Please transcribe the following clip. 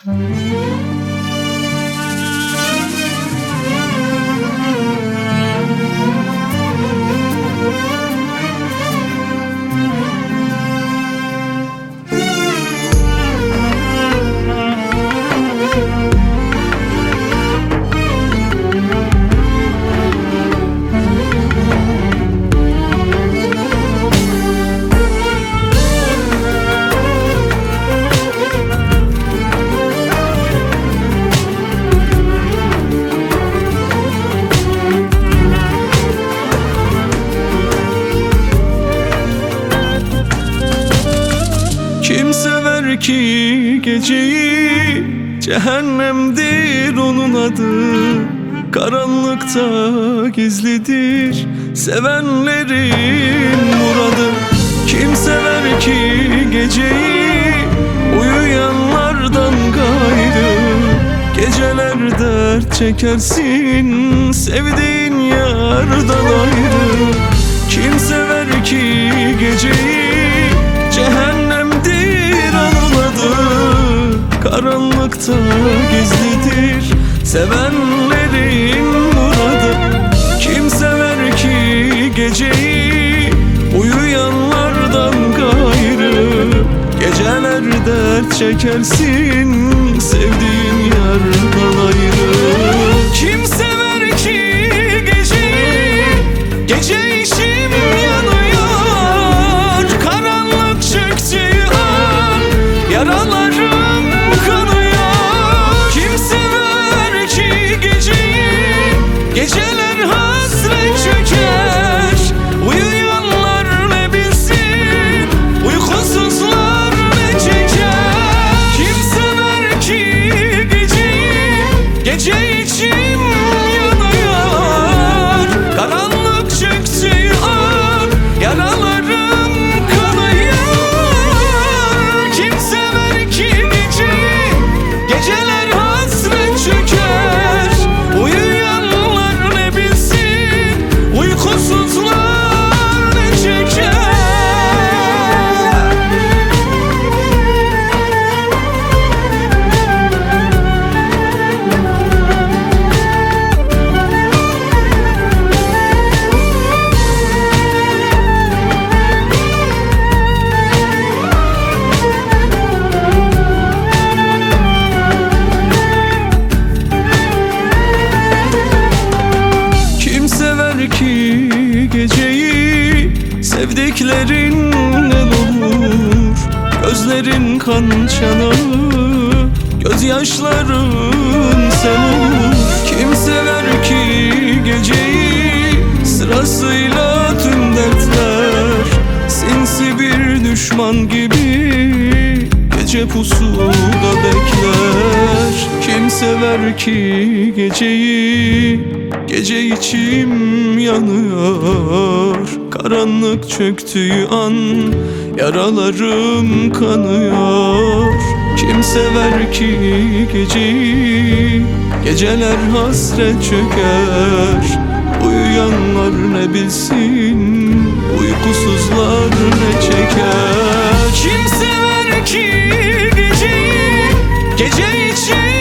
Kim sever ki geceyi, cehennemdir onun adı. Karanlıkta gizlidir sevenlerin muradı. Kim sever ki geceyi, uyuyanlardan gayrı. Geceler dert çekersin sevdiğin yardan ayrı. Kim sever ki geceyi, cehennemdir onun adı. Karanlıkta gizlidir sevenlerin muradı. Kim sever ki geceyi, uyuyanlardan gayrı. Geceler dert çekersin sevdiğin yardan ayrı. Kim sever ki geceyi, gece içim yanıyor. Karanlık çöktüğü an yaralarım kanıyor. Kim sever ki geceyi, geceler hasret çöker. Uyuyanlar ne bilsin, uykusuzlar ne çeker. Kim sever ki geceyi, gece içim yanıyor. Karanlık çöktüğü an yaralarım kanıyor. Kim sever ki geceyi, geceler hasret çöker. Uyuyanlar ne bilsin, uykusuzlar ne çeker. Kim sever ki geceyi, sevdiklerinden olur. Gözlerin kan çanağı, gözyaşların sen olur. Kim sever ki geceyi, sırasıyla tüm dertler. Sinsi bir düşman gibi gece pusuda bekler. Kim sever ki geceyi, gece içim yanıyor. Karanlık çöktüğü an yaralarım kanıyor. Kim sever ki geceyi, geceler hasret çöker. Uyuyanlar ne bilsin, uykusuzlar ne çeker. Kim sever ki geceyi, gece için